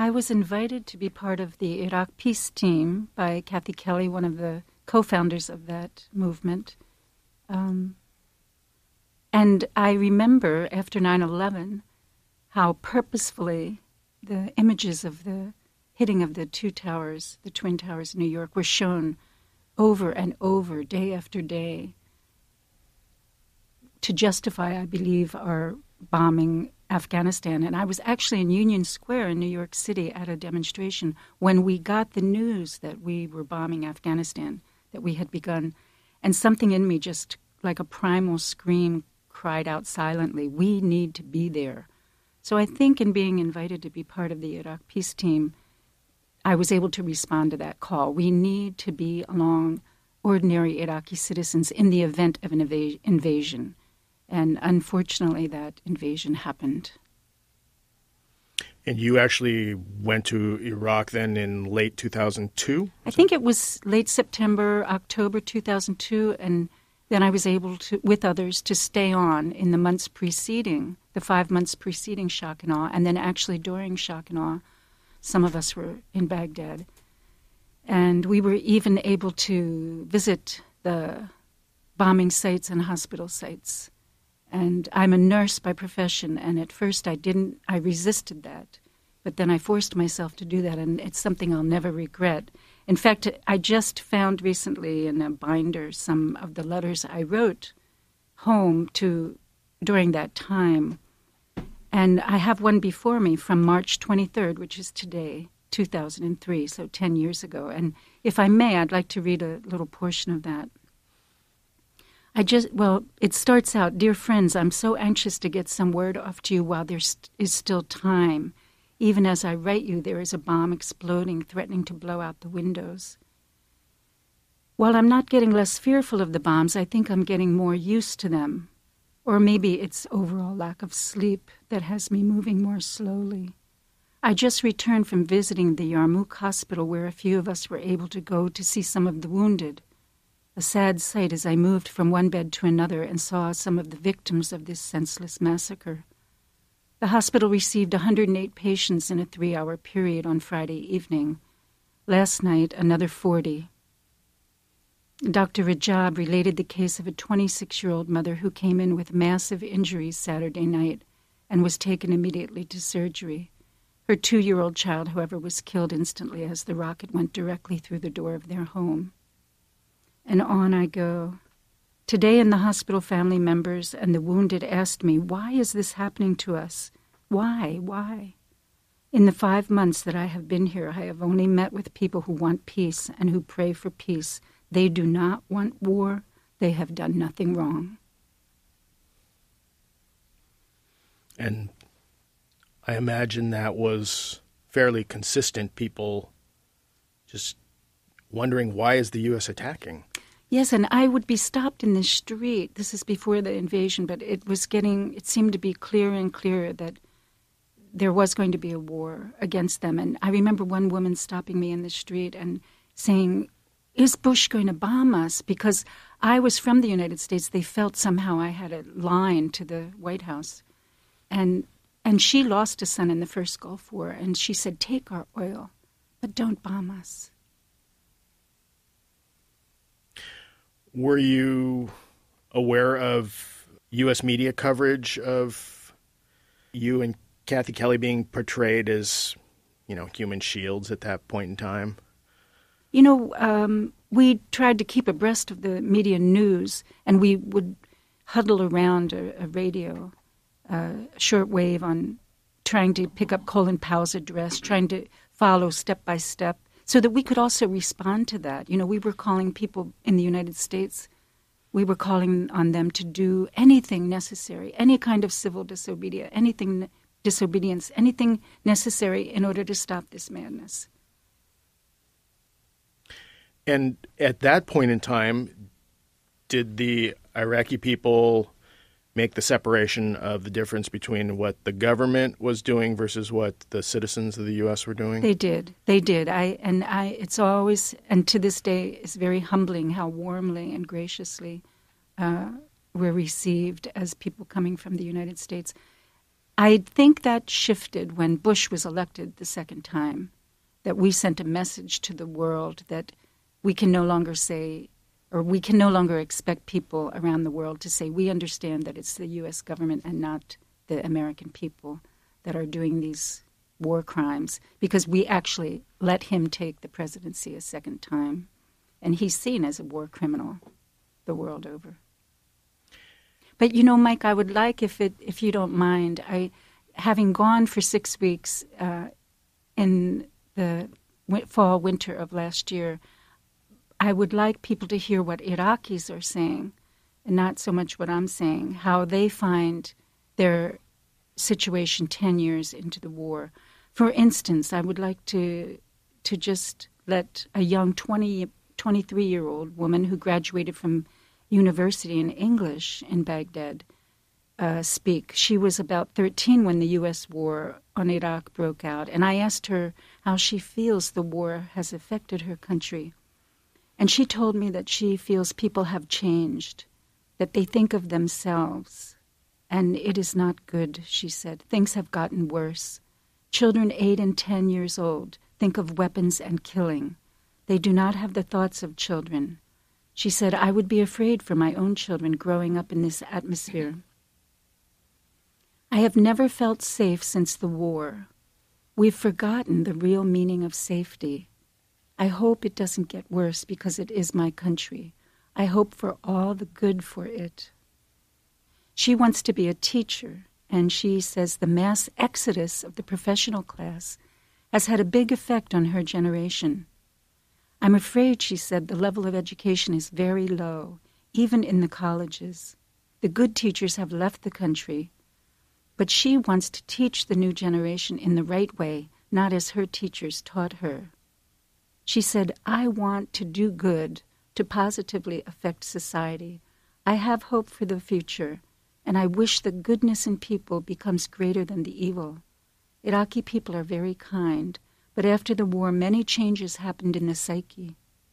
I was invited to be part of the Iraq peace team by Kathy Kelly, one of the co-founders of that movement. And I remember after 9/11 how purposefully the images of the hitting of the two towers, the Twin Towers in New York, were shown over and over, day after day, to justify, I believe, our bombing Afghanistan. And I was actually in Union Square in New York City at a demonstration when we got the news that we were bombing Afghanistan, that we had begun. And something in me, just like a primal scream, cried out silently, we need to be there. So I think in being invited to be part of the Iraq peace team, I was able to respond to that call. We need to be along ordinary Iraqi citizens in the event of an invasion. And unfortunately, that invasion happened. And you actually went to Iraq then in late 2002? I think it was late September, October 2002, and then I was able to, with others, to stay on in the months preceding, the 5 months preceding shock and awe, and then actually during shock and awe, some of us were in Baghdad. And we were even able to visit the bombing sites and hospital sites. And I'm a nurse by profession, and at first I resisted that. But then I forced myself to do that, and it's something I'll never regret. In fact, I just found recently in a binder some of the letters I wrote home during that time. And I have one before me from March 23rd, which is today, 2003, so 10 years ago. And if I may, I'd like to read a little portion of that. It starts out, "Dear friends, I'm so anxious to get some word off to you while there is still time. Even as I write you, there is a bomb exploding, threatening to blow out the windows. While I'm not getting less fearful of the bombs, I think I'm getting more used to them. Or maybe it's overall lack of sleep that has me moving more slowly. I just returned from visiting the Yarmouk hospital where a few of us were able to go to see some of the wounded. A sad sight as I moved from one bed to another and saw some of the victims of this senseless massacre. The hospital received 108 patients in a 3-hour period on Friday evening. Last night, another 40. Dr. Rajab related the case of a 26-year-old mother who came in with massive injuries Saturday night and was taken immediately to surgery. Her 2-year-old child, however, was killed instantly as the rocket went directly through the door of their home. And on I go. Today in the hospital, family members and the wounded asked me, why is this happening to us? Why? In the 5 months that I have been here, I have only met with people who want peace and who pray for peace. They do not want war. They have done nothing wrong." And I imagine that was fairly consistent, people just wondering, why is the U.S. attacking? Yes, and I would be stopped in the street. This is before the invasion, but it seemed to be clearer and clearer that there was going to be a war against them. And I remember one woman stopping me in the street and saying, "Is Bush going to bomb us?" Because I was from the United States. They felt somehow I had a line to the White House. And she lost a son in the first Gulf War, and she said, "Take our oil, but don't bomb us." Were you aware of U.S. media coverage of you and Kathy Kelly being portrayed as, human shields at that point in time? We tried to keep abreast of the media news, and we would huddle around a radio, shortwave, on trying to pick up Colin Powell's address, trying to follow step by step, so that we could also respond to that. We were calling people in the United States, we were calling on them to do anything necessary, any kind of civil disobedience, anything necessary in order to stop this madness. And at that point in time, did the Iraqi people make the separation of the difference between what the government was doing versus what the citizens of the U.S. were doing? They did. It's always, and to this day, it's very humbling how warmly and graciously we're received as people coming from the United States. I think that shifted when Bush was elected the second time, that we sent a message to the world that we can no longer say, or we can no longer expect people around the world to say, we understand that it's the U.S. government and not the American people that are doing these war crimes, because we actually let him take the presidency a second time. And he's seen as a war criminal the world over. But, you know, Mike, I would like, if you don't mind, having gone for 6 weeks in the fall, winter of last year, I would like people to hear what Iraqis are saying, and not so much what I'm saying, how they find their situation 10 years into the war. For instance, I would like to just let a young 23-year-old woman who graduated from university in English in Baghdad speak. She was about 13 when the U.S. war on Iraq broke out, and I asked her how she feels the war has affected her country. And she told me that she feels people have changed, that they think of themselves, and it is not good, she said. Things have gotten worse. Children 8 and 10 years old think of weapons and killing. They do not have the thoughts of children. She said, I would be afraid for my own children growing up in this atmosphere. I have never felt safe since the war. We've forgotten the real meaning of safety. I hope it doesn't get worse because it is my country. I hope for all the good for it. She wants to be a teacher, and she says the mass exodus of the professional class has had a big effect on her generation. I'm afraid, she said, the level of education is very low, even in the colleges. The good teachers have left the country, but she wants to teach the new generation in the right way, not as her teachers taught her. She said, I want to do good, to positively affect society. I have hope for the future, and I wish the goodness in people becomes greater than the evil. Iraqi people are very kind, but after the war, many changes happened in the psyche.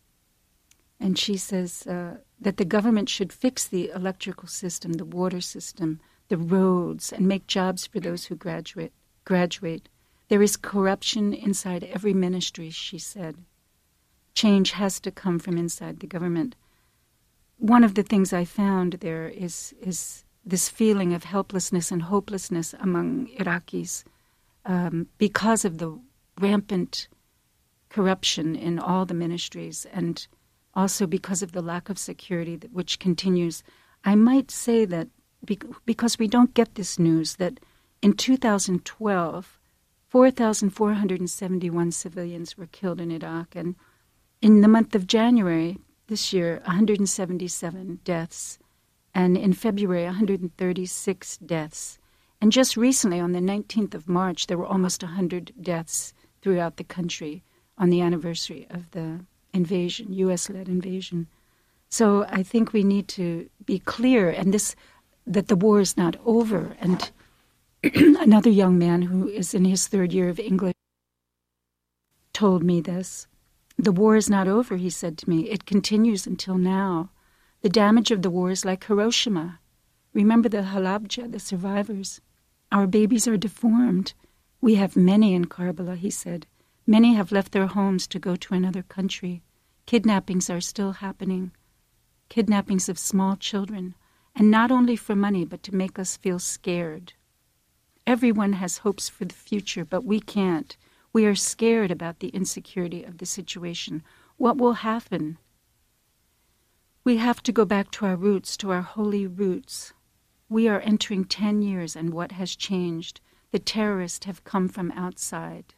And she says that the government should fix the electrical system, the water system, the roads, and make jobs for those who graduate. There is corruption inside every ministry, she said. Change has to come from inside the government. One of the things I found there is this feeling of helplessness and hopelessness among Iraqis because of the rampant corruption in all the ministries, and also because of the lack of security which continues. I might say that because we don't get this news, that in 2012, 4,471 civilians were killed in Iraq, and in the month of January this year, 177 deaths, and in February, 136 deaths. And just recently, on the 19th of March, there were almost 100 deaths throughout the country on the anniversary of the invasion, U.S.-led invasion. So I think we need to be clear, and that the war is not over. And another young man who is in his third year of English told me this. The war is not over, he said to me. It continues until now. The damage of the war is like Hiroshima. Remember the Halabja, the survivors. Our babies are deformed. We have many in Karbala, he said. Many have left their homes to go to another country. Kidnappings are still happening. Kidnappings of small children. And not only for money, but to make us feel scared. Everyone has hopes for the future, but we can't. We are scared about the insecurity of the situation. What will happen? We have to go back to our roots, to our holy roots. We are entering 10 years, and what has changed? The terrorists have come from outside.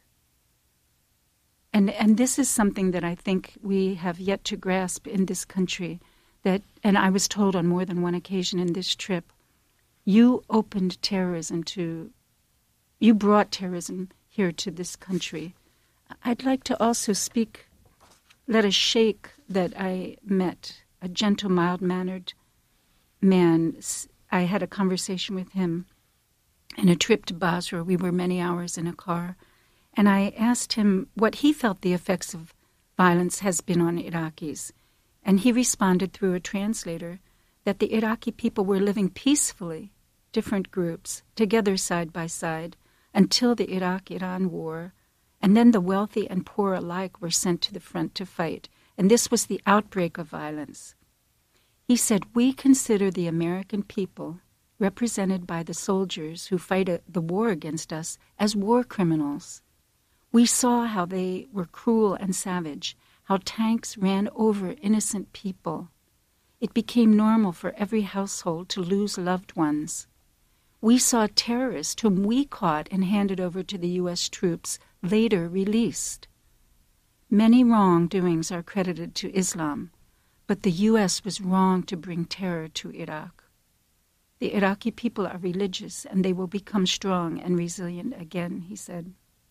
And this is something that I think we have yet to grasp in this country. And I was told on more than one occasion in this trip, you opened terrorism you brought terrorism here to this country. I'd like to also let a sheikh that I met, a gentle, mild-mannered man. I had a conversation with him in a trip to Basra. We were many hours in a car. And I asked him what he felt the effects of violence has been on Iraqis. And he responded through a translator that the Iraqi people were living peacefully different groups, together side by side, until the Iraq-Iran war, and then the wealthy and poor alike were sent to the front to fight, and this was the outbreak of violence. He said, "We consider the American people, represented by the soldiers who fight the war against us, as war criminals. We saw how they were cruel and savage, how tanks ran over innocent people. It became normal for every household to lose loved ones. We saw terrorists whom we caught and handed over to the U.S. troops, later released. Many wrongdoings are credited to Islam, but the U.S. was wrong to bring terror to Iraq. The Iraqi people are religious, and they will become strong and resilient again," he said.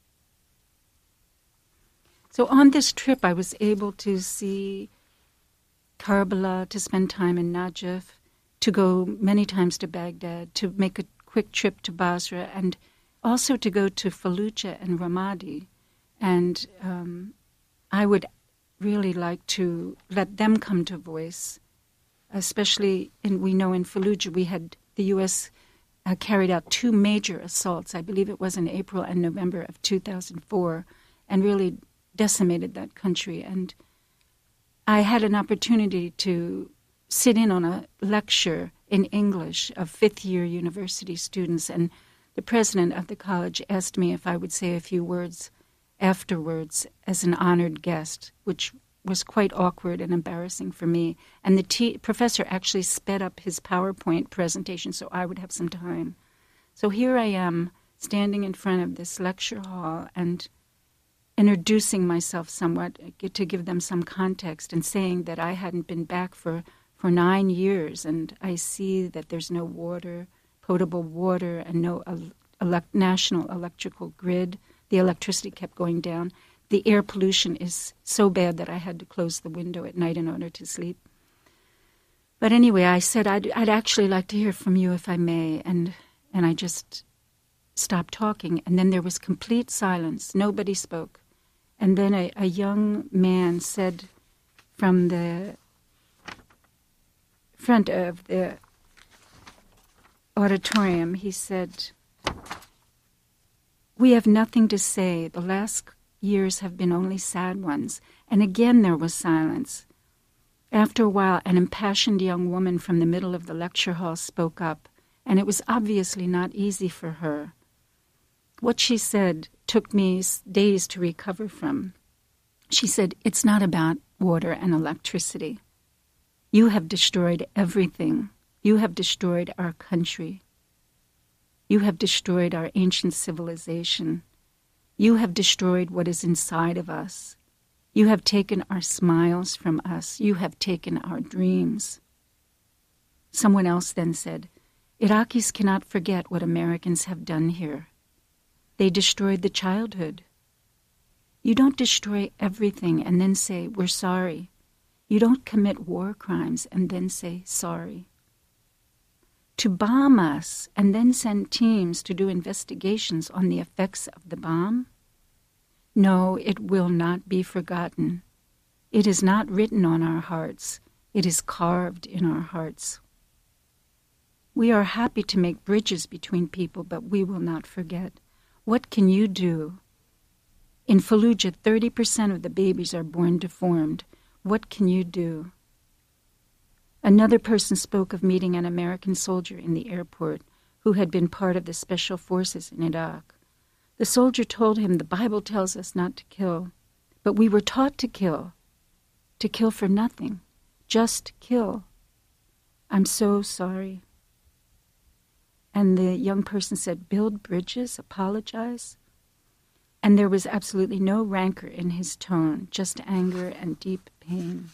So on this trip, I was able to see Karbala, to spend time in Najaf, to go many times to Baghdad, to make a quick trip to Basra, and also to go to Fallujah and Ramadi. And I would really like to let them come to voice, especially we know in Fallujah the U.S. carried out 2 major assaults. I believe it was in April and November of 2004, and really decimated that country. And I had an opportunity to sit in on a lecture in English of fifth-year university students, and the president of the college asked me if I would say a few words afterwards as an honored guest, which was quite awkward and embarrassing for me. And the professor actually sped up his PowerPoint presentation so I would have some time. So here I am, standing in front of this lecture hall and introducing myself somewhat to give them some context, and saying that I hadn't been back for 9 years, and I see that there's no water, potable water, and no national electrical grid. The electricity kept going down. The air pollution is so bad that I had to close the window at night in order to sleep. But anyway, I said, I'd actually like to hear from you if I may, and I just stopped talking, and then there was complete silence. Nobody spoke. And then a young man said from the front of the auditorium, he said, "We have nothing to say. The last years have been only sad ones." And again there was silence. After a while, an impassioned young woman from the middle of the lecture hall spoke up, and it was obviously not easy for her. What she said took me days to recover from. She said, "It's not about water and electricity. You have destroyed everything. You have destroyed our country. You have destroyed our ancient civilization. You have destroyed what is inside of us. You have taken our smiles from us. You have taken our dreams." Someone else then said, "Iraqis cannot forget what Americans have done here. They destroyed the childhood. You don't destroy everything and then say, 'We're sorry.' You don't commit war crimes and then say, 'Sorry.' To bomb us and then send teams to do investigations on the effects of the bomb? No, it will not be forgotten. It is not written on our hearts. It is carved in our hearts. We are happy to make bridges between people, but we will not forget. What can you do? In Fallujah, 30% of the babies are born deformed. What can you do?" Another person spoke of meeting an American soldier in the airport who had been part of the special forces in Iraq. The soldier told him, "The Bible tells us not to kill, but we were taught to kill for nothing, just kill. I'm so sorry." And the young person said, "Build bridges, apologize." And there was absolutely no rancor in his tone, just anger and deep pain.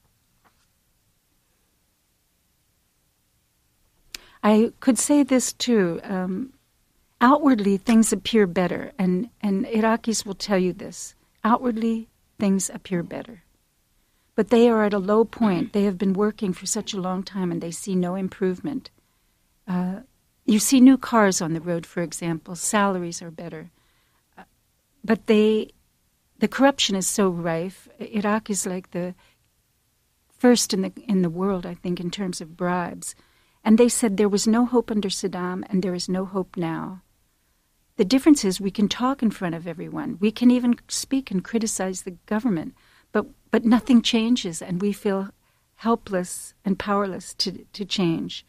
I could say this too. Outwardly, things appear better, and Iraqis will tell you this. Outwardly, things appear better. But they are at a low point. They have been working for such a long time, and they see no improvement. You see new cars on the road, for example. Salaries are better. But the corruption is so rife. Iraq is like the first in the world, I think, in terms of bribes. And they said there was no hope under Saddam and there is no hope now. The difference is we can talk in front of everyone. We can even speak and criticize the government, but nothing changes, and we feel helpless and powerless to change.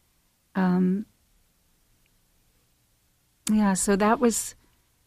So that was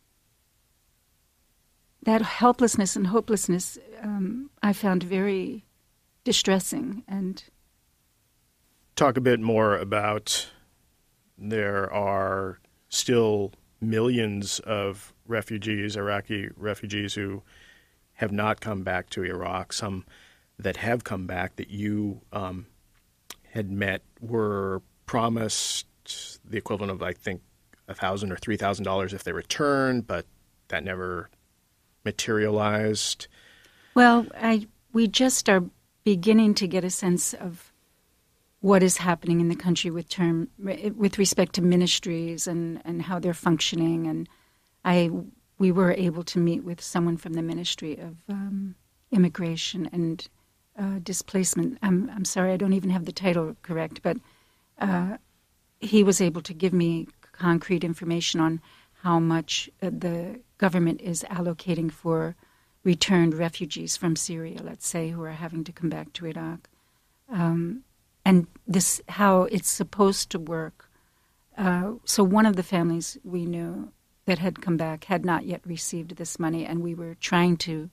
that helplessness and hopelessness. I found very distressing. And talk a bit more about there are still millions of refugees, Iraqi refugees, who have not come back to Iraq. Some that have come back that you had met were promised the equivalent of, I think, $1,000 or $3,000 if they returned, but that never materialized. Well, we just are beginning to get a sense of what is happening in the country with respect to ministries and how they're functioning. And we were able to meet with someone from the Ministry of Immigration and Displacement. I'm sorry, I don't even have the title correct, but he was able to give me concrete information on how much the government is allocating for returned refugees from Syria, let's say, who are having to come back to Iraq. And this, how it's supposed to work. So one of the families we knew that had come back had not yet received this money, and we were trying to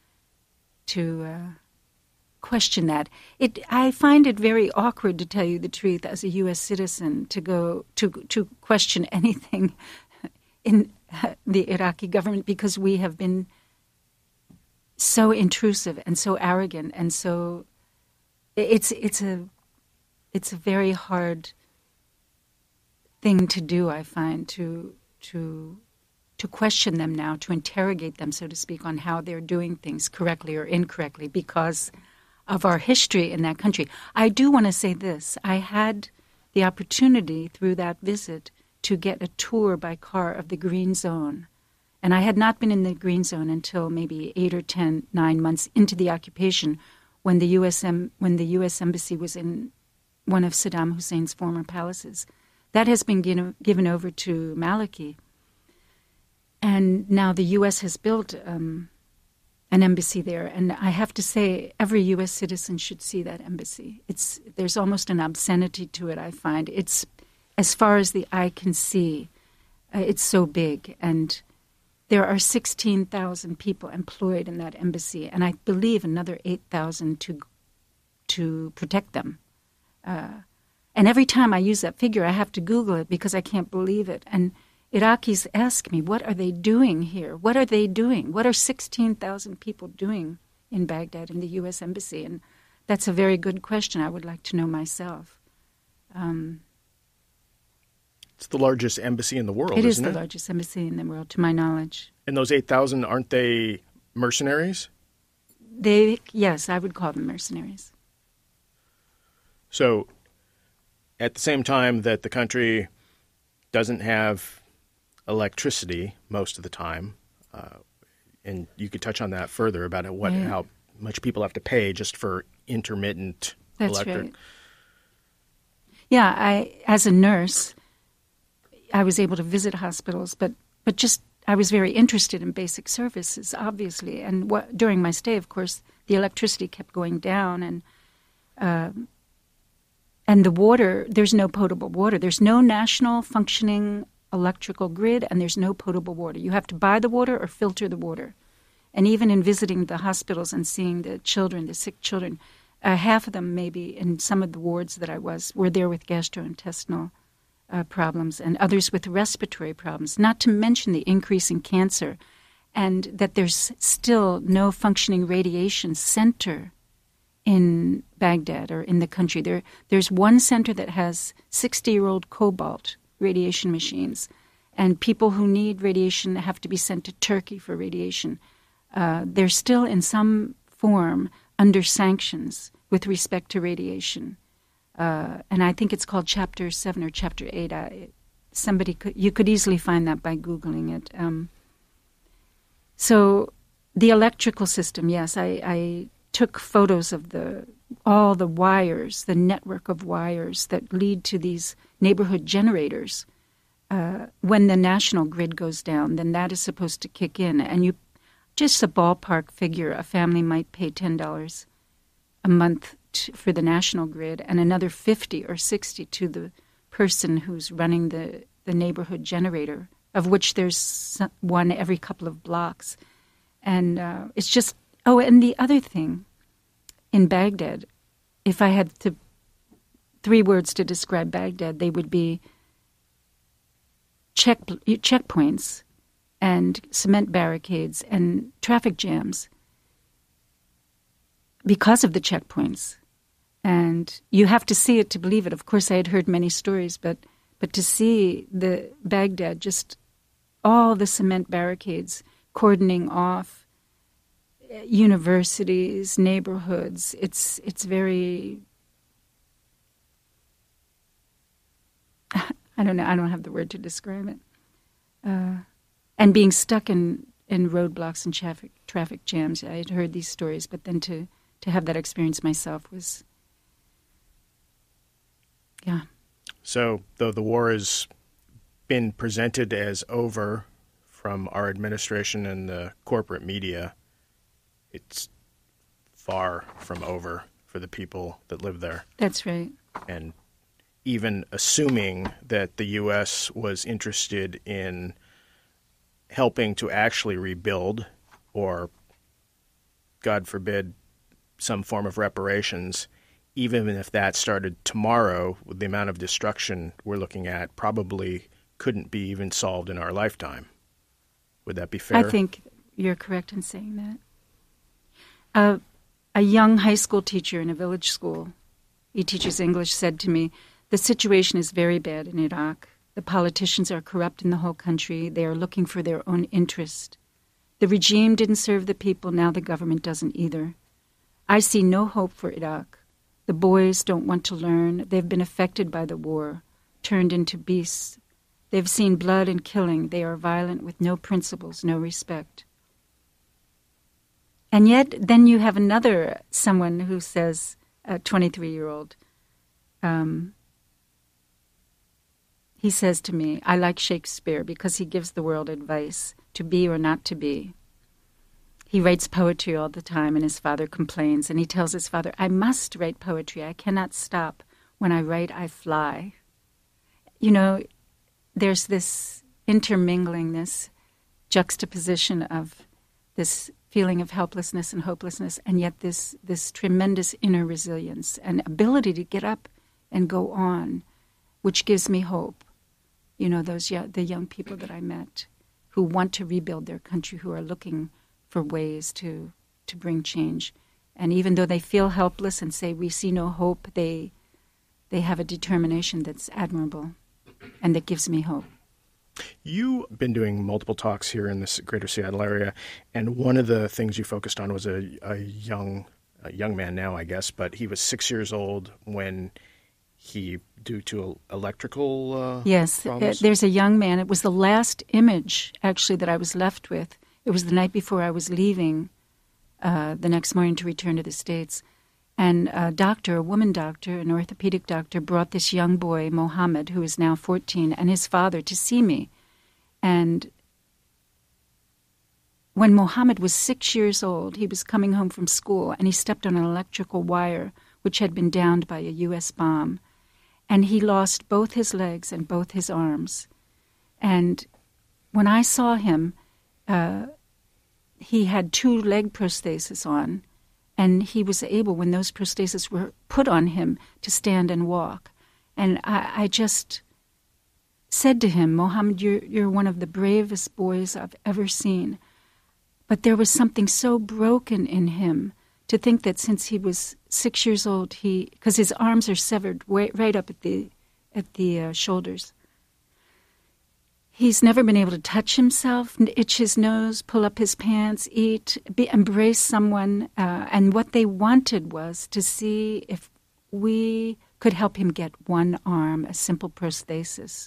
question that. I find it very awkward, to tell you the truth, as a U.S. citizen, to go to question anything in the Iraqi government, because we have been so intrusive and so arrogant, and so it's a very hard thing to do, I find, to question them now, to interrogate them, so to speak, on how they're doing things correctly or incorrectly because of our history in that country. I do want to say this. I had the opportunity through that visit to get a tour by car of the Green Zone. And I had not been in the Green Zone until maybe 9 months into the occupation, when the U.S. Embassy was in one of Saddam Hussein's former palaces. That has been given over to Maliki. And now the U.S. has built an embassy there. And I have to say, every U.S. citizen should see that embassy. There's almost an obscenity to it, I find. It's, as far as the eye can see, it's so big. And there are 16,000 people employed in that embassy, and I believe another 8,000 to protect them. And every time I use that figure, I have to Google it because I can't believe it. And Iraqis ask me, what are they doing here? What are they doing? What are 16,000 people doing in Baghdad in the U.S. Embassy? And that's a very good question. I would like to know myself. It's the largest embassy in the world, isn't it? It is the largest embassy in the world, to my knowledge. And those 8,000, aren't they mercenaries? Yes, I would call them mercenaries. So at the same time that the country doesn't have electricity most of the time, and you could touch on that further about how much people have to pay just for intermittent electric. That's right. Yeah, as a nurse, I was able to visit hospitals, but just I was very interested in basic services, obviously. And during my stay, of course, the electricity kept going down, and the water, there's no potable water. There's no national functioning electrical grid, and there's no potable water. You have to buy the water or filter the water. And even in visiting the hospitals and seeing the children, the sick children, half of them maybe in some of the wards that I were there with gastrointestinal problems, and others with respiratory problems, not to mention the increase in cancer, and that there's still no functioning radiation center in Baghdad or in the country. There's one center that has 60-year-old cobalt radiation machines, and people who need radiation have to be sent to Turkey for radiation. They're still in some form under sanctions with respect to radiation. And I think it's called Chapter 7 or Chapter 8. You could easily find that by Googling it. So the electrical system, yes, I took photos of the all the wires, the network of wires that lead to these neighborhood generators. When the national grid goes down, then that is supposed to kick in. And you, just a ballpark figure, a family might pay $10 a month for the national grid and another $50 or $60 to the person who's running the neighborhood generator, of which there's one every couple of blocks. And it's just, oh, and the other thing, in Baghdad, if I had 3 words to describe Baghdad, they would be checkpoints and cement barricades and traffic jams because of the checkpoints. And you have to see it to believe it. Of course, I had heard many stories, but to see the Baghdad, just all the cement barricades cordoning off universities, neighborhoods, it's very, I don't know, I don't have the word to describe it. And being stuck in roadblocks and traffic jams. I had heard these stories, but then to have that experience myself was, yeah. So, though the war has been presented as over from our administration and the corporate media, it's far from over for the people that live there. That's right. And even assuming that the U.S. was interested in helping to actually rebuild, or, God forbid, some form of reparations, even if that started tomorrow, with the amount of destruction we're looking at, probably couldn't be even solved in our lifetime. Would that be fair? I think you're correct in saying that. A young high school teacher in a village school, he teaches English, said to me, "The situation is very bad in Iraq. The politicians are corrupt in the whole country. They are looking for their own interest. The regime didn't serve the people. Now the government doesn't either. I see no hope for Iraq. The boys don't want to learn. They've been affected by the war, turned into beasts. They've seen blood and killing. They are violent with no principles, no respect." And yet, then you have someone who says, a 23-year-old, he says to me, "I like Shakespeare because he gives the world advice, to be or not to be." He writes poetry all the time, and his father complains, and he tells his father, "I must write poetry. I cannot stop. When I write, I fly." You know, there's this intermingling, this juxtaposition of this feeling of helplessness and hopelessness, and yet this tremendous inner resilience and ability to get up and go on, which gives me hope. You know, the young people that I met who want to rebuild their country, who are looking for ways to bring change. And even though they feel helpless and say, "We see no hope," they have a determination that's admirable and that gives me hope. You've been doing multiple talks here in this greater Seattle area, and one of the things you focused on was a young man now, I guess, but he was 6 years old when he, due to electrical yes, problems? There's a young man. It was the last image, actually, that I was left with. It was the night before I was leaving the next morning to return to the States. And a woman doctor, an orthopedic doctor, brought this young boy, Mohammed, who is now 14, and his father to see me. And when Mohammed was 6 years old, he was coming home from school, and he stepped on an electrical wire, which had been downed by a U.S. bomb. And he lost both his legs and both his arms. And when I saw him, he had 2 leg prostheses on. And he was able, when those prostheses were put on him, to stand and walk. And I just said to him, "Mohammed, you're one of the bravest boys I've ever seen." But there was something so broken in him to think that since he was 6 years old, because his arms are severed right up at the shoulders, he's never been able to touch himself, itch his nose, pull up his pants, eat, embrace someone. And what they wanted was to see if we could help him get one arm, a simple prosthesis.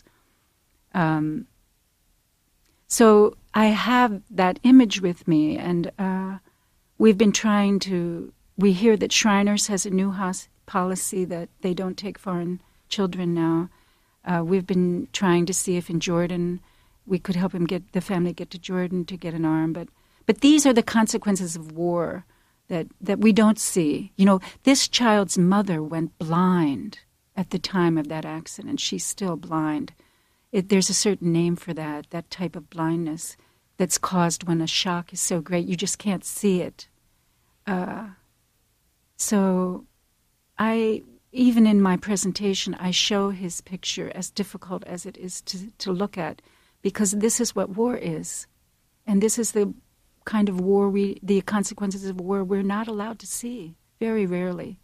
So I have that image with me, and we've been trying to we hear that Shriners has a new policy that they don't take foreign children now. We've been trying to see if in Jordan we could help the family get to Jordan to get an arm. But these are the consequences of war that we don't see. You know, this child's mother went blind at the time of that accident. She's still blind. There's a certain name for that type of blindness that's caused when a shock is so great you just can't see it. So even in my presentation, I show his picture, as difficult as it is to look at, because this is what war is. And this is the kind of war the consequences of war we're not allowed to see, very rarely.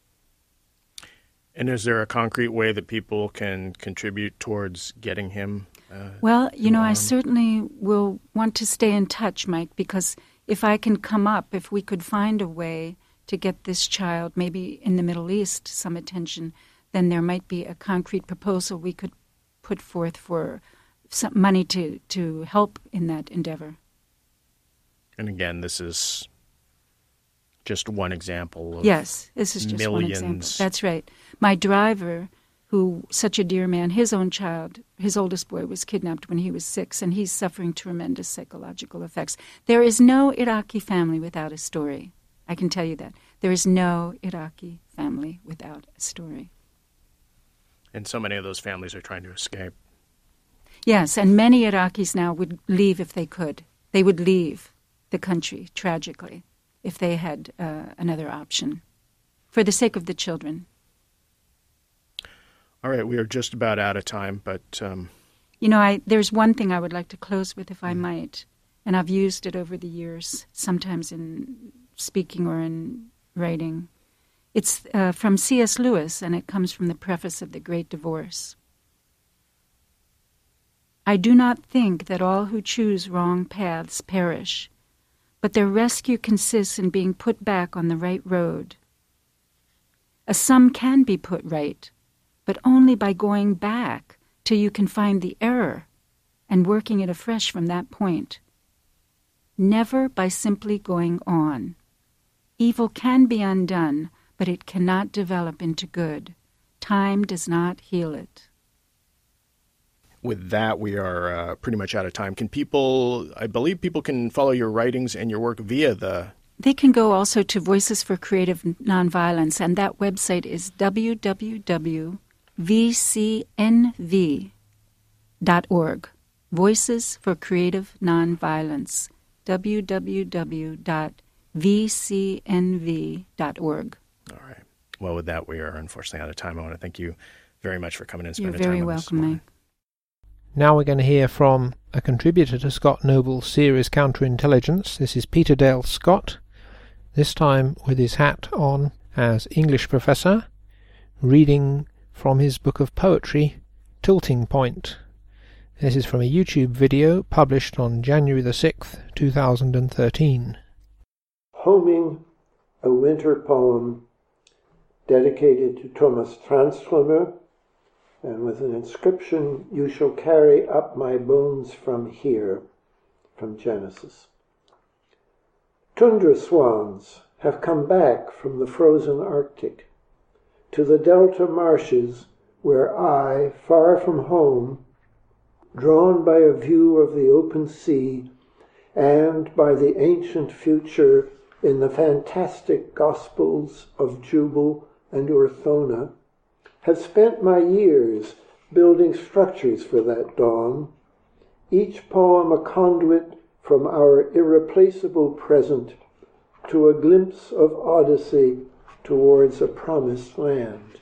And is there a concrete way that people can contribute towards getting him? Well, you know, I certainly will want to stay in touch, Mike, because if I can come up, if we could find a way to get this child, maybe in the Middle East, some attention, then there might be a concrete proposal we could put forth for some money to help in that endeavor. And again, this is just one example of yes, this is just millions. One example. That's right. My driver, who, such a dear man, his own child, his oldest boy, was kidnapped when he was 6, and he's suffering tremendous psychological effects. There is no Iraqi family without a story. I can tell you that. There is no Iraqi family without a story. And so many of those families are trying to escape. Yes, and many Iraqis now would leave if they could. They would leave the country, tragically, if they had another option, for the sake of the children. All right, we are just about out of time, but... You know, there's one thing I would like to close with, if I might, and I've used it over the years, sometimes in speaking or in writing. It's from C.S. Lewis, and it comes from the preface of The Great Divorce. I do not think that all who choose wrong paths perish, but their rescue consists in being put back on the right road. Some can be put right, but only by going back till you can find the error and working it afresh from that point. Never by simply going on. Evil can be undone, but it cannot develop into good. Time does not heal it. With that, we are pretty much out of time. I believe people can follow your writings and your work via the... They can go also to Voices for Creative Nonviolence, and that website is www.vcnv.org. Voices for Creative Nonviolence. www.vcnv.org. All right. Well, with that, we are unfortunately out of time. I want to thank you very much for coming and spending time with us. You're very welcome, Mike. Now we're going to hear from a contributor to Scott Noble's series Counterintelligence. This is Peter Dale Scott, this time with his hat on as English professor, reading from his book of poetry, Tilting Point. This is from a YouTube video published on January the 6th, 2013. Homing, a winter poem dedicated to Thomas Tranströmer, and with an inscription, "You shall carry up my bones from here," from Genesis. Tundra swans have come back from the frozen Arctic to the delta marshes where I, far from home, drawn by a view of the open sea and by the ancient future in the fantastic Gospels of Jubal and Urthona, have spent my years building structures for that dawn, each poem a conduit from our irreplaceable present to a glimpse of Odyssey towards a promised land.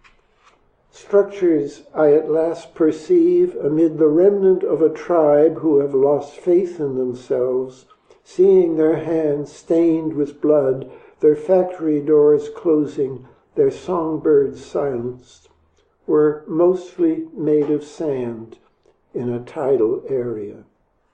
Structures I at last perceive amid the remnant of a tribe who have lost faith in themselves, seeing their hands stained with blood, their factory doors closing, their songbirds silenced, were mostly made of sand in a tidal area.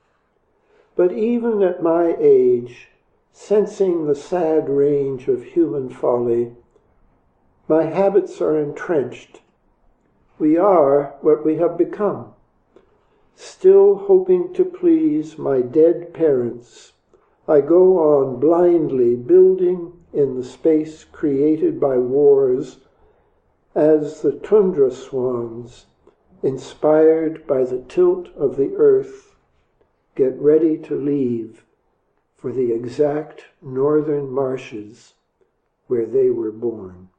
But even at my age, sensing the sad range of human folly, my habits are entrenched. We are what we have become, still hoping to please my dead parents. I go on blindly building in the space created by wars as the tundra swans, inspired by the tilt of the earth, get ready to leave for the exact northern marshes where they were born.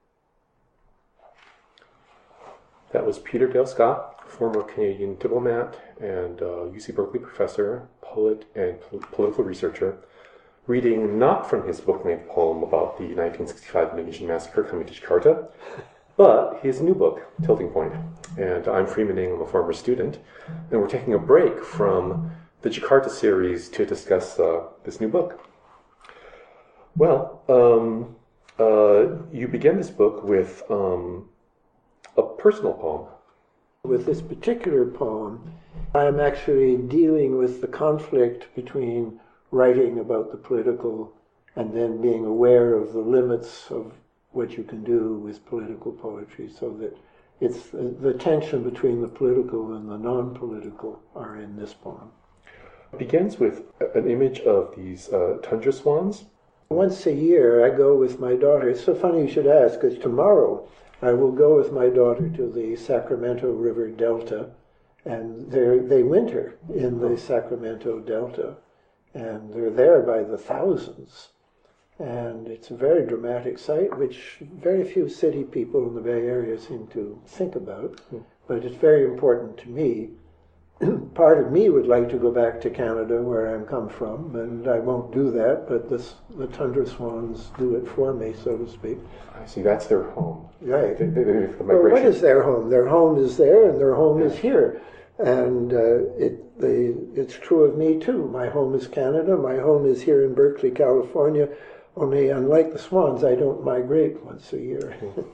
That was Peter Dale Scott, former Canadian diplomat and UC Berkeley professor, poet, and political researcher, reading not from his book-length poem about the 1965 Indonesian massacre coming to Jakarta, but his new book, Tilting Point. And I'm Freeman Ng, I'm a former student, and we're taking a break from the Jakarta series to discuss this new book. Well, you began this book with a personal poem. With this particular poem, I'm actually dealing with the conflict between writing about the political and then being aware of the limits of what you can do with political poetry, so that it's the tension between the political and the non-political are in this poem. It begins with an image of these tundra swans. Once a year I go with my daughter. It's so funny you should ask, because tomorrow I will go with my daughter to the Sacramento River Delta, and they winter in the Sacramento Delta, and they're there by the thousands. And it's a very dramatic sight, which very few city people in the Bay Area seem to think about, but it's very important to me. Part of me would like to go back to Canada, where I'm come from, and I won't do that, but the tundra swans do it for me, so to speak. I see, that's their home. Right. Well, what is their home? Their home is there, and their home is here. And it's true of me, too. My home is Canada. My home is here in Berkeley, California. Only, unlike the swans, I don't migrate once a year.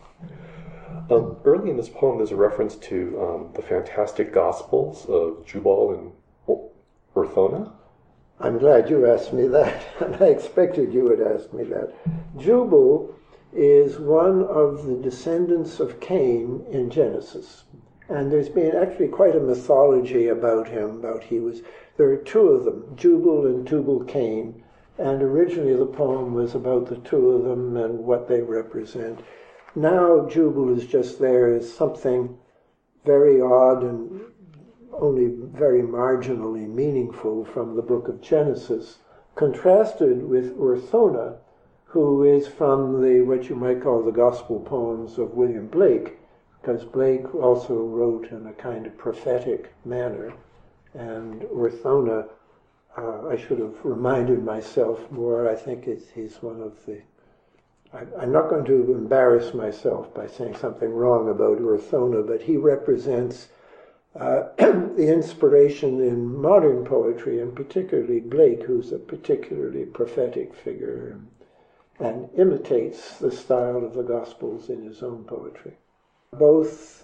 Early in this poem, there's a reference to the fantastic Gospels of Jubal and Urthona. I'm glad you asked me that, and I expected you would ask me that. Jubal is one of the descendants of Cain in Genesis, and there's been actually quite a mythology about him. There are two of them, Jubal and Tubal-Cain, and originally the poem was about the two of them and what they represent. Now Jubal is just there as something very odd and only very marginally meaningful from the book of Genesis, contrasted with Urthona, who is from what you might call the gospel poems of William Blake, because Blake also wrote in a kind of prophetic manner. And Urthona, I should have reminded myself more, I think he's one of the... I'm not going to embarrass myself by saying something wrong about Urthona, but he represents the inspiration in modern poetry, and particularly Blake, who's a particularly prophetic figure, and imitates the style of the Gospels in his own poetry. Both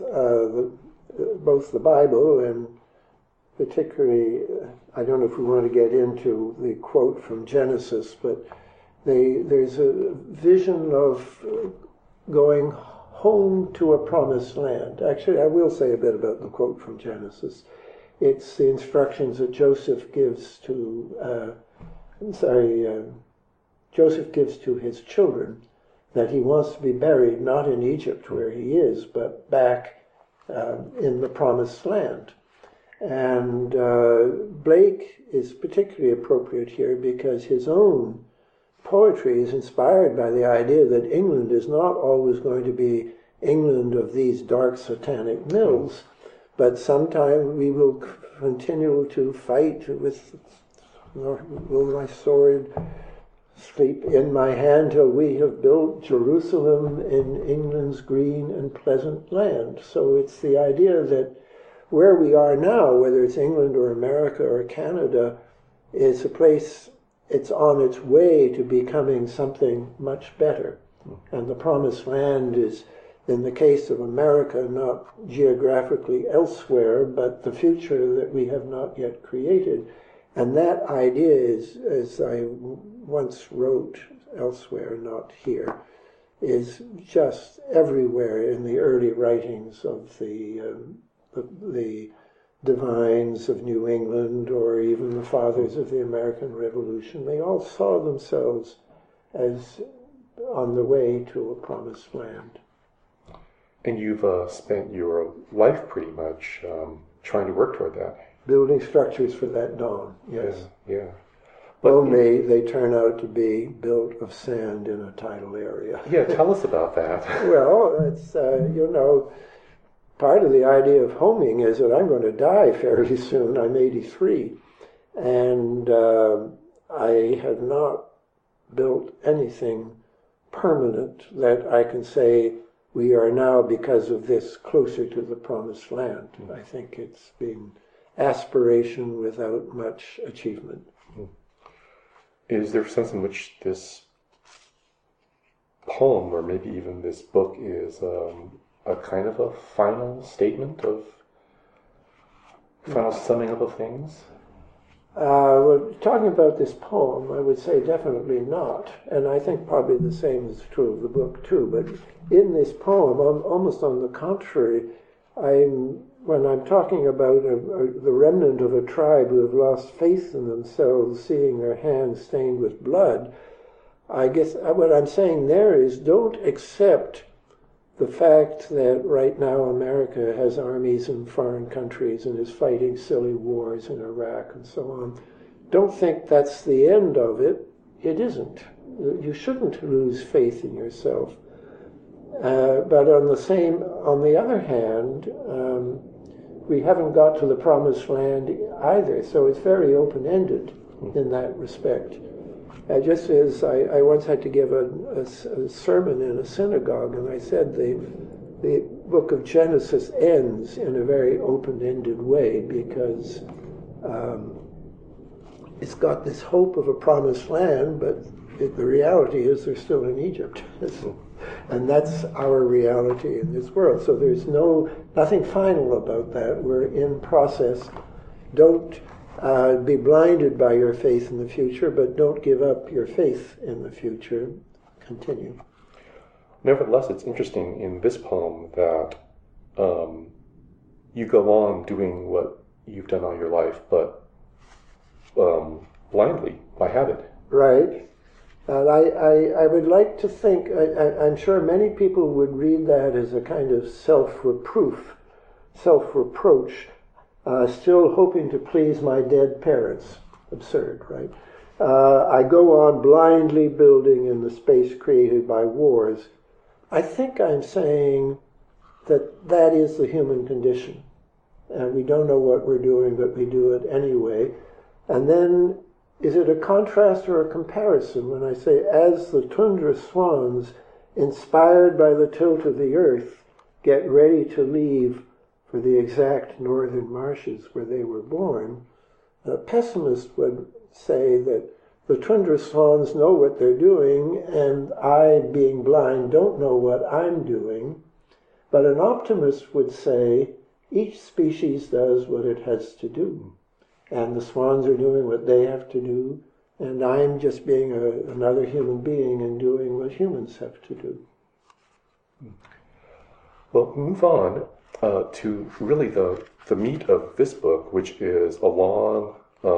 the Bible and particularly, I don't know if we want to get into the quote from Genesis, but there's a vision of going home to a promised land. Actually, I will say a bit about the quote from Genesis. It's the instructions that Joseph gives to his children, that he wants to be buried not in Egypt where he is, but back in the promised land. And Blake is particularly appropriate here because his own poetry is inspired by the idea that England is not always going to be England of these dark satanic mills, but sometime we will continue to fight with, will my sword sleep in my hand till we have built Jerusalem in England's green and pleasant land. So it's the idea that where we are now, whether it's England or America or Canada, is a place, it's on its way to becoming something much better. And the promised land is, in the case of America, not geographically elsewhere, but the future that we have not yet created. And that idea is, as I once wrote elsewhere, not here, is just everywhere in the early writings of the divines of New England, or even the fathers of the American Revolution. They all saw themselves as on the way to a promised land. And you've spent your life pretty much trying to work toward that. Building structures for that dawn, yes. Yeah. Only they turn out to be built of sand in a tidal area. Yeah, tell us about that. Well, it's, part of the idea of homing is that I'm going to die fairly soon. I'm 83. And I have not built anything permanent that I can say we are now, because of this, closer to the promised land. I think it's been aspiration without much achievement. Is there a sense in which this poem, or maybe even this book, is a kind of a final statement of, final summing up of things? Well, talking about this poem, I would say definitely not. And I think probably the same is true of the book too. But in this poem, almost on the contrary, when I'm talking about the remnant of a tribe who have lost faith in themselves, seeing their hands stained with blood, I guess what I'm saying there is don't accept the fact that right now America has armies in foreign countries and is fighting silly wars in Iraq and so on. Don't think that's the end of it. It isn't. You shouldn't lose faith in yourself. But on the other hand, we haven't got to the promised land either, so it's very open-ended in that respect. Just as I once had to give a sermon in a synagogue, and I said the book of Genesis ends in a very open-ended way because it's got this hope of a promised land, but the reality is they're still in Egypt. And that's our reality in this world. So there's nothing final about that. We're in process. Don't be blinded by your faith in the future, but don't give up your faith in the future. Continue. Nevertheless, it's interesting in this poem that you go on doing what you've done all your life, but blindly, by habit. Right. And I would like to think, I'm sure many people would read that as a kind of self-reproach, still hoping to please my dead parents. Absurd, right? I go on blindly building in the space created by wars. I think I'm saying that is the human condition. And we don't know what we're doing, but we do it anyway. And then, is it a contrast or a comparison when I say, as the tundra swans, inspired by the tilt of the earth, get ready to leave for the exact northern marshes where they were born, a pessimist would say that the tundra swans know what they're doing, and I, being blind, don't know what I'm doing. But an optimist would say, each species does what it has to do. And the swans are doing what they have to do, and I'm just being another human being and doing what humans have to do. Well, move on to really the meat of this book, which is a long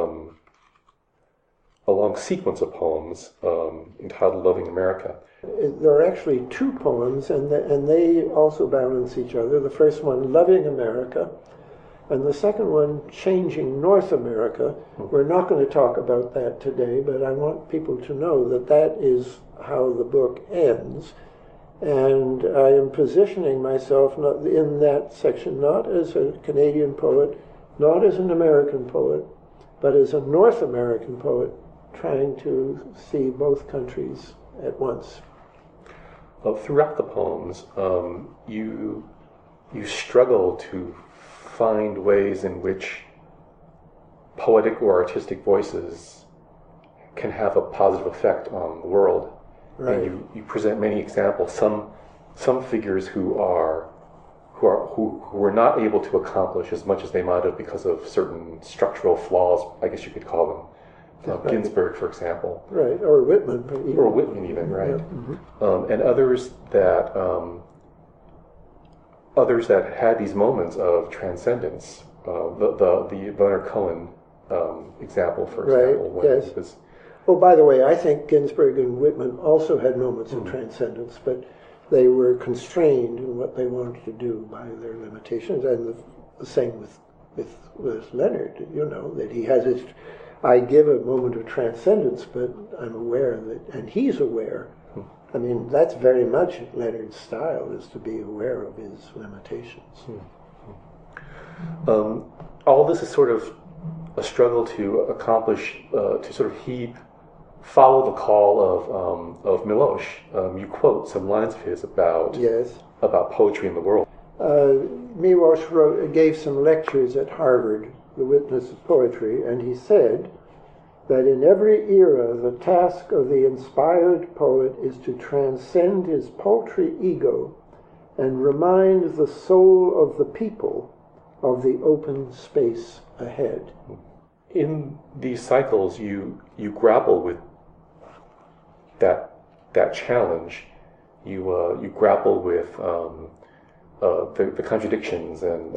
sequence of poems entitled Loving America. There are actually two poems, and they also balance each other. The first one, Loving America, and the second one, Changing North America. We're not going to talk about that today, but I want people to know that is how the book ends. And I am positioning myself in that section not as a Canadian poet, not as an American poet, but as a North American poet trying to see both countries at once. Throughout the poems, you struggle to find ways in which poetic or artistic voices can have a positive effect on the world. Right. And you present many examples. Some figures who were not able to accomplish as much as they might have because of certain structural flaws, I guess you could call them. Ginsberg, for example. Right, or Whitman. Or Whitman even, right. Yeah. Mm-hmm. And others that had these moments of transcendence. The Leonard Cohen example, for example, when he was Oh, by the way, I think Ginsberg and Whitman also had moments of transcendence, but they were constrained in what they wanted to do by their limitations, and the same with Leonard, that he has his, I give a moment of transcendence, but I'm aware that, and he's aware. I mean, that's very much Leonard's style, is to be aware of his limitations. All this is sort of a struggle to accomplish, to sort of follow the call of Milosz. You quote some lines of his about poetry in the world. Milosz gave some lectures at Harvard, The Witness of Poetry, and he said that in every era the task of the inspired poet is to transcend his paltry ego and remind the soul of the people of the open space ahead. In these cycles, you grapple with that challenge. You grapple with the contradictions and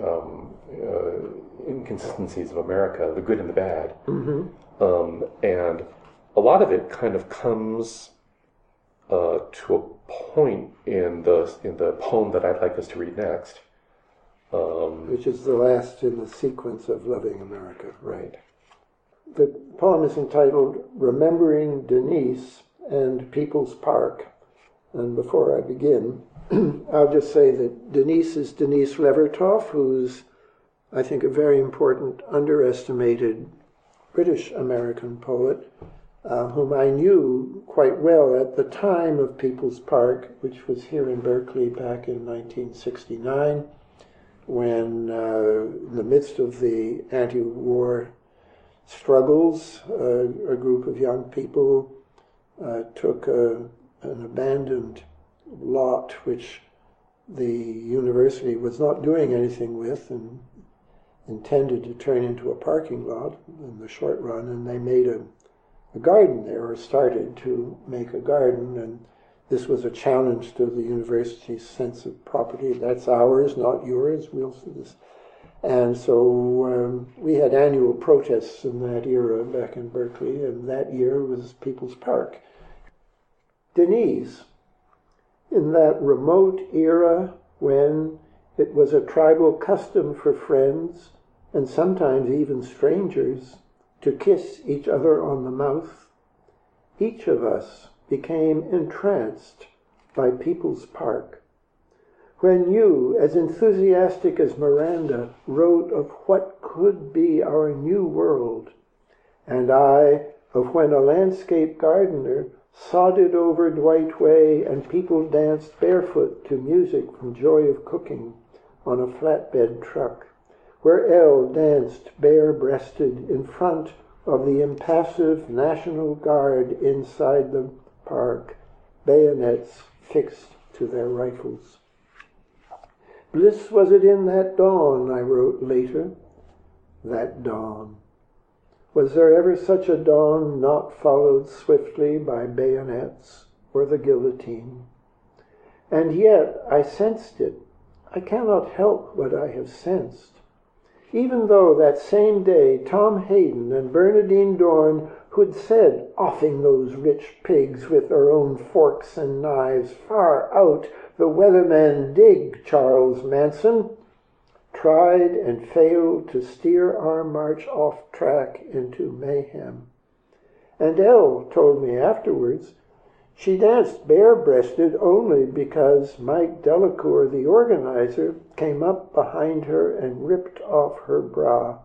inconsistencies of America, the good and the bad. And a lot of it kind of comes to a point in the poem that I'd like us to read next. Which is the last in the sequence of Loving America. Right. The poem is entitled Remembering Denise and People's Park. And before I begin, I'll just say that Denise is Denise Levertov, who's, I think, a very important, underestimated British-American poet, whom I knew quite well at the time of People's Park, which was here in Berkeley back in 1969, when, in the midst of the anti-war struggles, a group of young people took an abandoned lot which the university was not doing anything with and intended to turn into a parking lot in the short run, and they made a garden there, or started to make a garden, and this was a challenge to the university's sense of property. That's ours, not yours. We'll see this. And so we had annual protests in that era back in Berkeley, and that year was People's Park. Denise, in that remote era when it was a tribal custom for friends, and sometimes even strangers, to kiss each other on the mouth, each of us became entranced by People's Park. When you, as enthusiastic as Miranda, wrote of what could be our new world, and I of when a landscape gardener sodded over Dwight Way and people danced barefoot to music from Joy of Cooking on a flatbed truck, where Elle danced bare-breasted in front of the impassive National Guard inside the park, bayonets fixed to their rifles. Bliss was it in that dawn, I wrote later, that dawn. Was there ever such a dawn not followed swiftly by bayonets or the guillotine? And yet I sensed it. I cannot help what I have sensed. Even though that same day Tom Hayden and Bernadine Dorn, who'd said, offing those rich pigs with their own forks and knives, far out, the weathermen dig Charles Manson, tried and failed to steer our march off track into mayhem. And Elle told me afterwards she danced bare-breasted only because Mike Delacour, the organizer, came up behind her and ripped off her bra.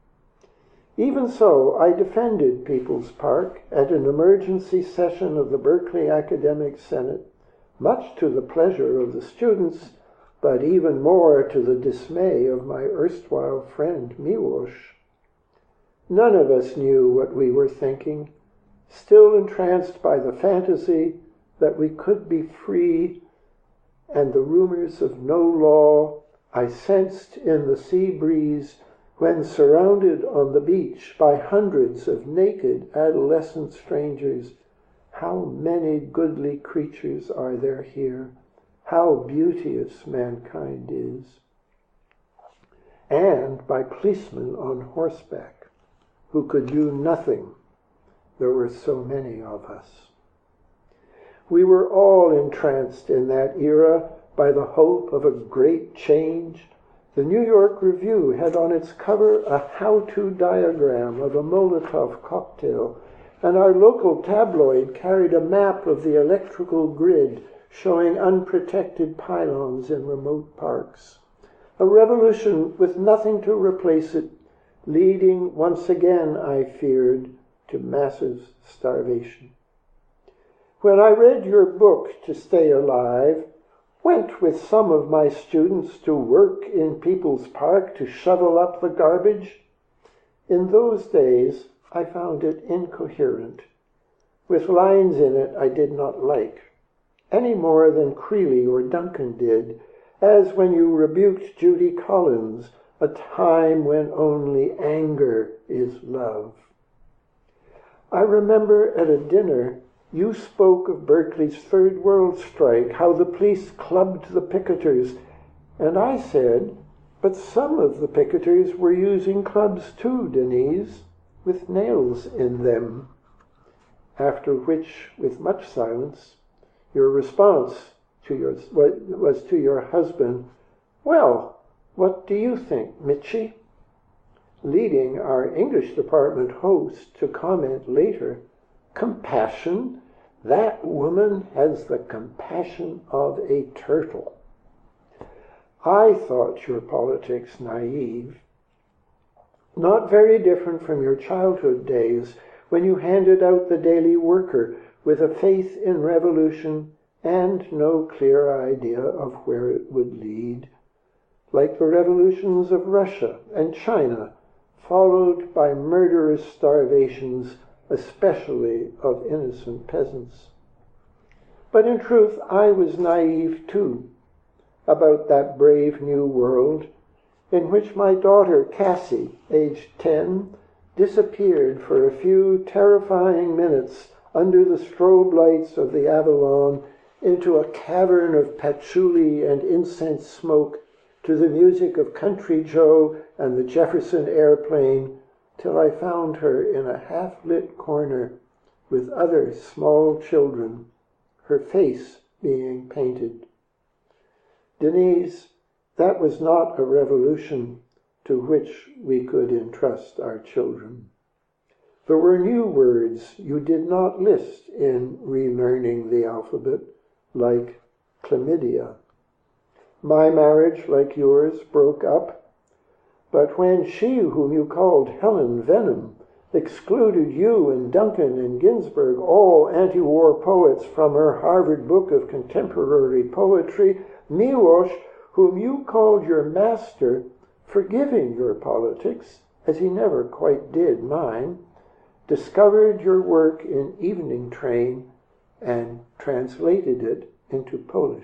Even so, I defended People's Park at an emergency session of the Berkeley Academic Senate, much to the pleasure of the students, but even more to the dismay of my erstwhile friend Miłosz. None of us knew what we were thinking, still entranced by the fantasy that we could be free, and the rumors of no law I sensed in the sea breeze when surrounded on the beach by hundreds of naked adolescent strangers. How many goodly creatures are there here? How beauteous mankind is. And by policemen on horseback, who could do nothing there were so many of us. We were all entranced in that era by the hope of a great change. The New York Review had on its cover a how-to diagram of a Molotov cocktail, and our local tabloid carried a map of the electrical grid showing unprotected pylons in remote parks. A revolution with nothing to replace it, leading once again, I feared, to massive starvation. When I read your book, To Stay Alive, went with some of my students to work in People's Park to shovel up the garbage, in those days I found it incoherent, with lines in it I did not like, any more than Creeley or Duncan did, as when you rebuked Judy Collins, a time when only anger is love. I remember at a dinner you spoke of Berkeley's Third World strike, how the police clubbed the picketers, and I said, but some of the picketers were using clubs too, Denise, with nails in them. After which, with much silence, your response was to your husband, well, what do you think, Mitchie? Leading our English department host to comment later, compassion? That woman has the compassion of a turtle. I thought your politics naive, not very different from your childhood days when you handed out the Daily Worker with a faith in revolution and no clear idea of where it would lead, like the revolutions of Russia and China, followed by murderous starvations, especially of innocent peasants. But in truth, I was naive too, about that brave new world in which my daughter Cassie, aged 10, disappeared for a few terrifying minutes under the strobe lights of the Avalon into a cavern of patchouli and incense smoke to the music of Country Joe and the Jefferson Airplane, till I found her in a half-lit corner with other small children, her face being painted. Denise, that was not a revolution to which we could entrust our children. There were new words you did not list in relearning the alphabet, like chlamydia. My marriage, like yours, broke up, but when she whom you called Helen Venom excluded you and Duncan and Ginsberg, all anti-war poets, from her Harvard Book of Contemporary Poetry, Miłosz, whom you called your master, forgiving your politics, as he never quite did mine, discovered your work in Evening Train and translated it into Polish.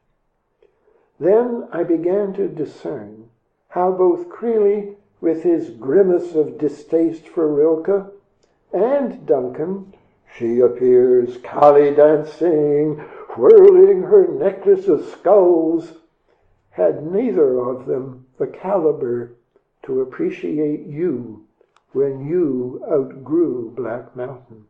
Then I began to discern how both Creeley, with his grimace of distaste for Rilke, and Duncan, she appears Kali dancing, whirling her necklace of skulls, had neither of them the caliber to appreciate you when you outgrew Black Mountain.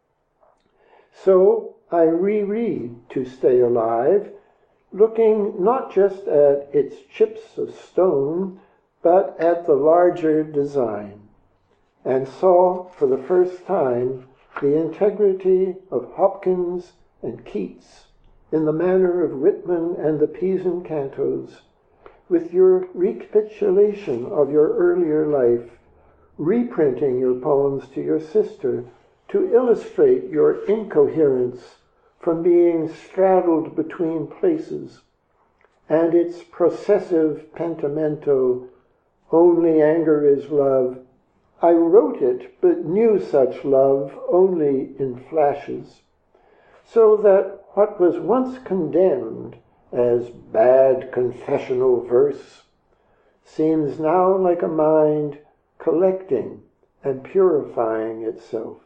So I reread To Stay Alive, looking not just at its chips of stone, but at the larger design, and saw for the first time the integrity of Hopkins and Keats in the manner of Whitman and the Pisan cantos, with your recapitulation of your earlier life, reprinting your poems to your sister to illustrate your incoherence from being straddled between places, and its processive pentamento, Only Anger is Love. I wrote it, but knew such love only in flashes, so that what was once condemned as bad confessional verse seems now like a mind collecting and purifying itself.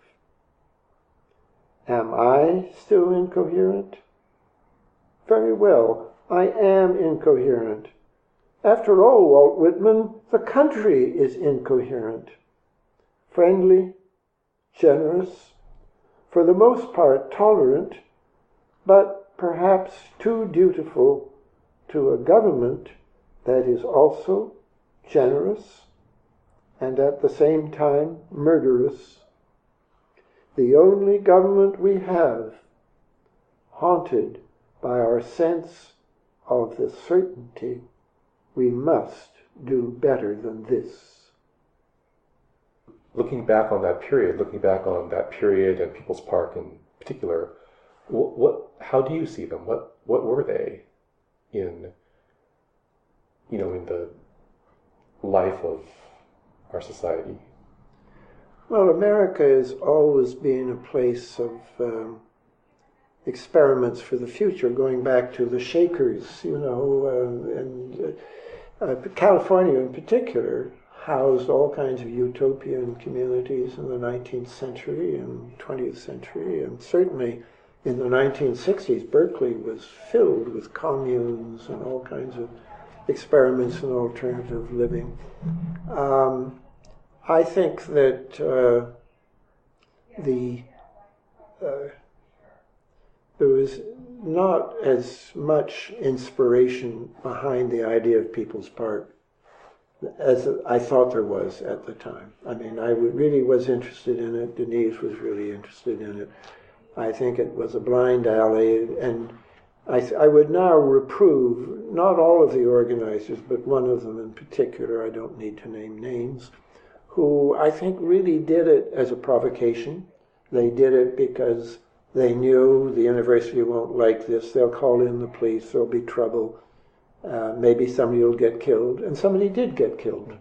Am I still incoherent? Very well, I am incoherent. After all, Walt Whitman, the country is incoherent. Friendly, generous, for the most part tolerant, but perhaps too dutiful to a government that is also generous and at the same time murderous. The only government we have haunted by our sense of the certainty we must do better than this. Looking back on that period and People's Park in particular, how do you see them? What were they in the life of our society? Well, America has always been a place of experiments for the future, going back to the Shakers, and California in particular housed all kinds of utopian communities in the 19th century and 20th century, and certainly in the 1960s, Berkeley was filled with communes and all kinds of experiments in alternative living. I think that there was not as much inspiration behind the idea of People's Park as I thought there was at the time. I mean, I really was interested in it. Denise was really interested in it. I think it was a blind alley, and I would now reprove not all of the organizers, but one of them in particular, I don't need to name names, who I think really did it as a provocation. They did it because they knew the university won't like this. They'll call in the police. There'll be trouble. Maybe somebody will get killed. And somebody did get killed.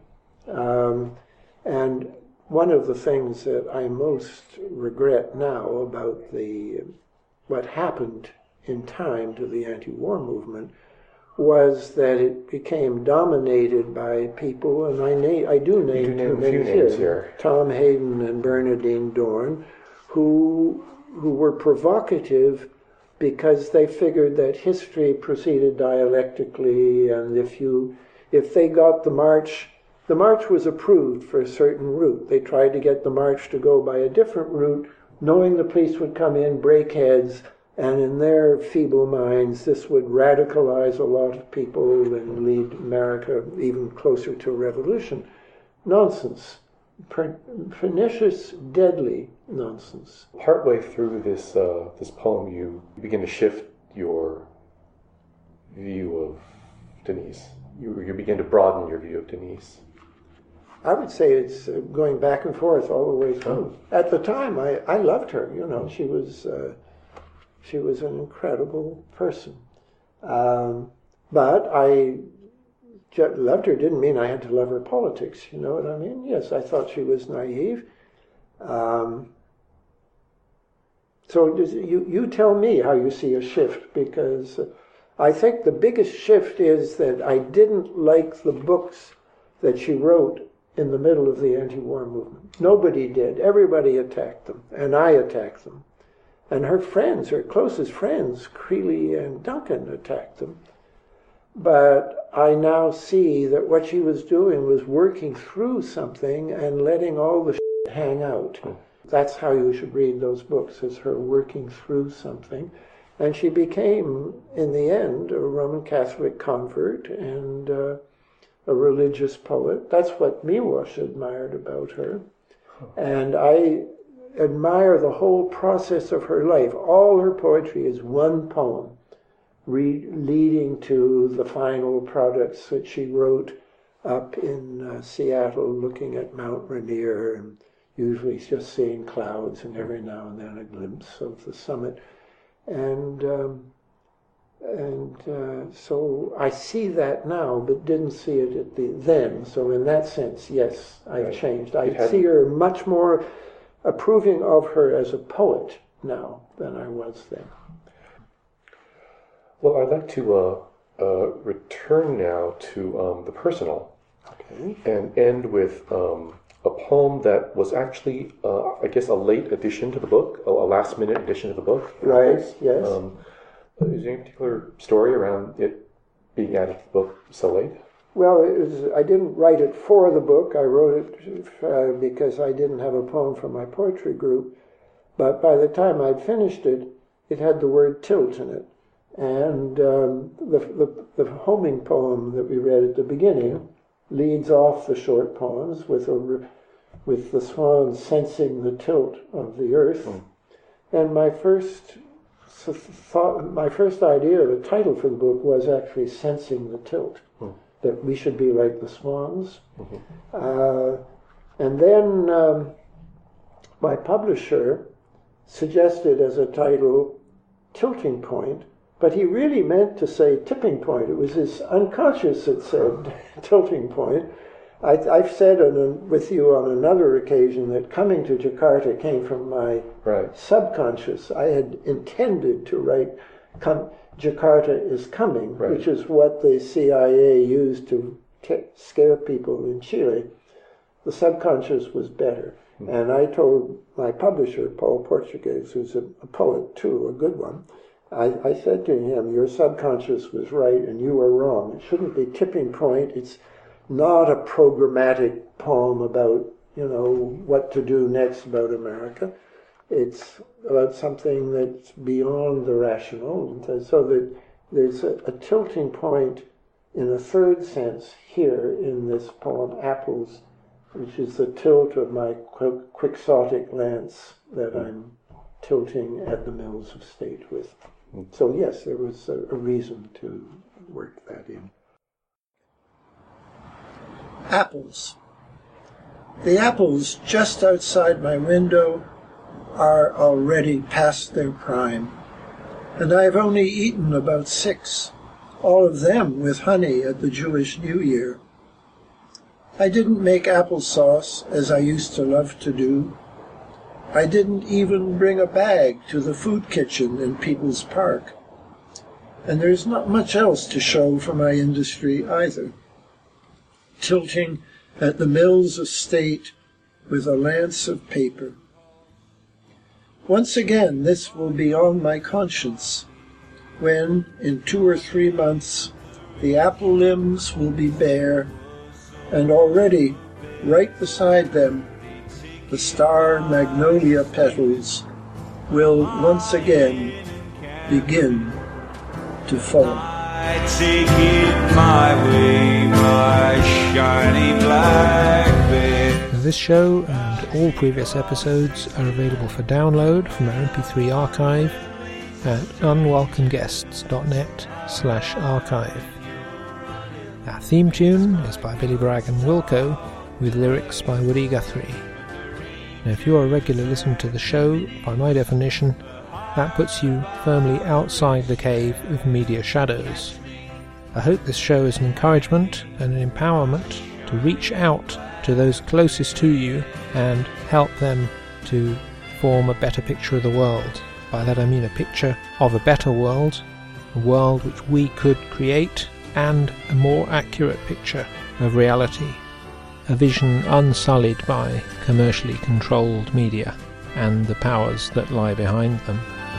And one of the things that I most regret now about what happened in time to the anti-war movement was that it became dominated by people, and I do name two names here. Tom Hayden and Bernardine Dohrn, who were provocative because they figured that history proceeded dialectically, and if they got the march was approved for a certain route. They tried to get the march to go by a different route, knowing the police would come in, break heads, and in their feeble minds, this would radicalize a lot of people and lead America even closer to a revolution. Nonsense. Pernicious, deadly nonsense. Partway through this poem, you begin to shift your view of Denise. You begin to broaden your view of Denise. I would say it's going back and forth all the way through. Oh. At the time, I loved her. She was an incredible person. But I loved her didn't mean I had to love her politics. You know what I mean? Yes, I thought she was naive. So you tell me how you see a shift, because I think the biggest shift is that I didn't like the books that she wrote in the middle of the anti-war movement. Nobody did. Everybody attacked them, and I attacked them. And her friends, her closest friends, Creeley and Duncan, attacked them. But I now see that what she was doing was working through something and letting all the shit hang out. That's how you should read those books, as her working through something. And she became, in the end, a Roman Catholic convert and a religious poet. That's what Miłosz admired about her. And I admire the whole process of her life. All her poetry is one poem, leading to the final products that she wrote up in Seattle, looking at Mount Rainier, and usually just seeing clouds and every now and then a glimpse of the summit. And so I see that now, but didn't see it then. So in that sense, yes, I've changed. I see her much more approving of her as a poet now than I was then. Well, I'd like to return now to the personal, and end with a poem that was actually, I guess, a late addition to the book, a last-minute addition to the book. Right, yes. Is there any particular story around it being added to the book so late? Well, I didn't write it for the book. I wrote it because I didn't have a poem for my poetry group. But by the time I'd finished it, it had the word tilt in it. And the homing poem that we read at the beginning leads off the short poems with the swan sensing the tilt of the earth. And my first idea, the title for the book, was actually Sensing the Tilt, that we should be like the swans. And then my publisher suggested as a title Tilting Point, but he really meant to say tipping point. It was his unconscious that said tilting point. I've said with you on another occasion that coming to Jakarta came from my subconscious. I had intended to write Jakarta is coming, which is what the CIA used to scare people in Chile. The subconscious was better. And I told my publisher, Paul Portugues, who's a poet too, a good one, I said to him, your subconscious was right and you were wrong. It shouldn't be tipping point. It's not a programmatic poem about, what to do next about America. It's about something that's beyond the rational. And so that there's a tilting point in a third sense here in this poem, Apples, which is the tilt of my quixotic lance that I'm tilting at the mills of state with. So yes, there was a reason to work that in. Apples. The apples just outside my window are already past their prime, and I've only eaten about 6, all of them with honey at the Jewish New Year. I didn't make applesauce as I used to love to do. I didn't even bring a bag to the food kitchen in People's Park. And there's not much else to show for my industry either. Tilting at the mills of state with a lance of paper. Once again, this will be on my conscience, when, in 2 or 3 months, the apple limbs will be bare, and already, right beside them, the star magnolia petals will once again begin to fall. I take it my way, my shiny blackbird. This show and all previous episodes are available for download from our MP3 archive at unwelcomeguests.net/archive. Our theme tune is by Billy Bragg and Wilco, with lyrics by Woody Guthrie. Now, if you're a regular listener to the show, by my definition, that puts you firmly outside the cave of media shadows. I hope this show is an encouragement and an empowerment to reach out to those closest to you and help them to form a better picture of the world. By that I mean a picture of a better world, a world which we could create, and a more accurate picture of reality. A vision unsullied by commercially controlled media and the powers that lie behind them.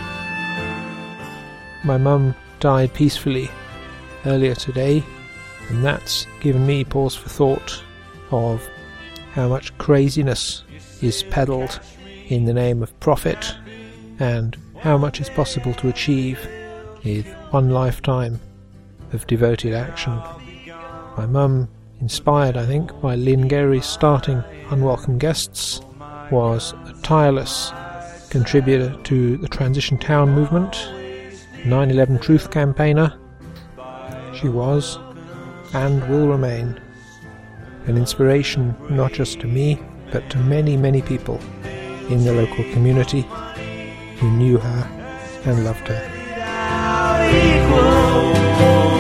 My mum died peacefully earlier today, and that's given me pause for thought of how much craziness is peddled in the name of profit, and how much is possible to achieve with one lifetime of devoted action. My mum, inspired I think by Lynn Gary's starting Unwelcome Guests, was a tireless contributor to the Transition Town movement, 9/11 Truth campaigner. She was, and will remain, an inspiration not just to me, but to many, many people in the local community who knew her and loved her.